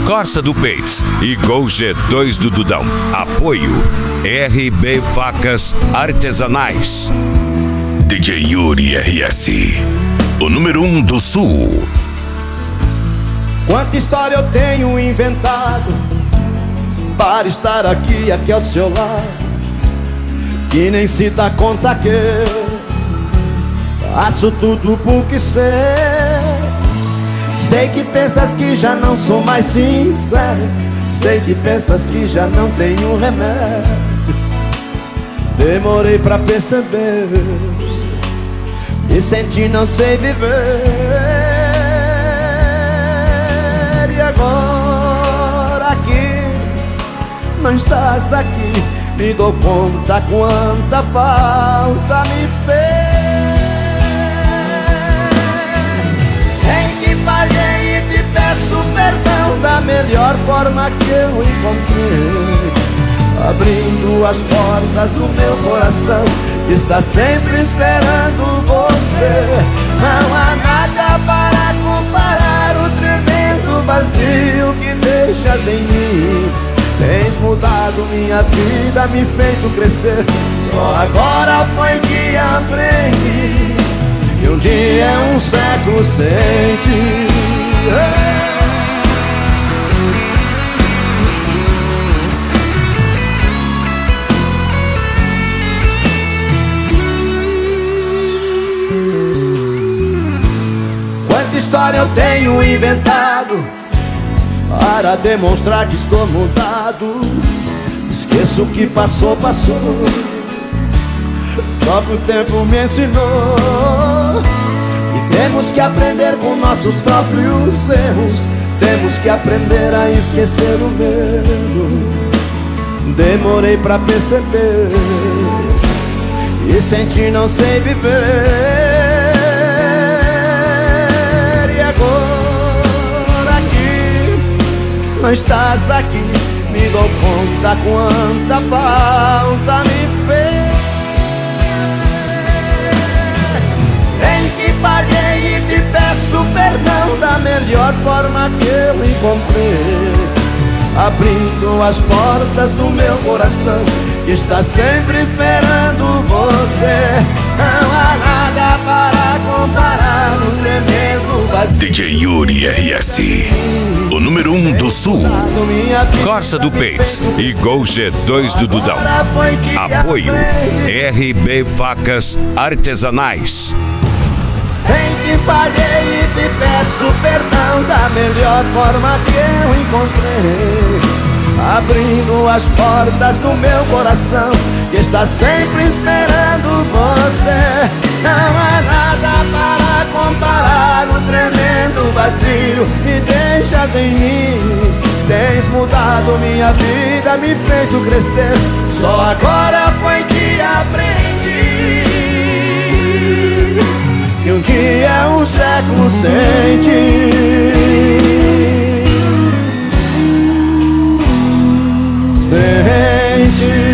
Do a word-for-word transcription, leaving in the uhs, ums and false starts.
Corsa do Peitz e Gol G dois do Dudão. Apoio R B Facas Artesanais. D J Yuri R S, o número um do Sul. Quanta história eu tenho inventado para estar aqui, aqui ao seu lado, que nem se dá conta que faço tudo porque sei. Sei que pensas que já não sou mais sincero, sei que pensas que já não tenho remédio. Demorei pra perceber e senti não sei viver. E agora que não estás aqui, me dou conta quanta falta me fez. Falhei e te peço perdão da melhor forma que eu encontrei, abrindo as portas do meu coração, que está sempre esperando você. Não há nada para comparar o tremendo vazio que deixas em mim. Tens mudado minha vida, me feito crescer, só agora foi que aprendi. E um dia é um século sem ti. Quanta história eu tenho inventado para demonstrar que estou mudado. Esqueço o que passou, passou. O próprio tempo me ensinou. E temos que aprender com nossos próprios erros. Temos que aprender a esquecer o medo. Demorei pra perceber e senti não sei viver. E agora que não estás aqui, me dou conta quanta falta me fez. Falhei e te peço perdão da melhor forma que eu encontrei, abrindo as portas do meu coração, que está sempre esperando você. Não há nada para comparar o tremendo vazio. D J Yuri R S, o número um do Sul. Corsa do Peitz e Gol G dois do Dudão. Apoio R B Facas Artesanais. Sei que falhei e te peço perdão da melhor forma que eu encontrei, abrindo as portas do meu coração, que está sempre esperando você. Não há nada para comparar o tremendo vazio que deixas em mim. Tens mudado minha vida, me feito crescer, só agora foi que aprendi. E um dia é um século sem ti. Sem ti.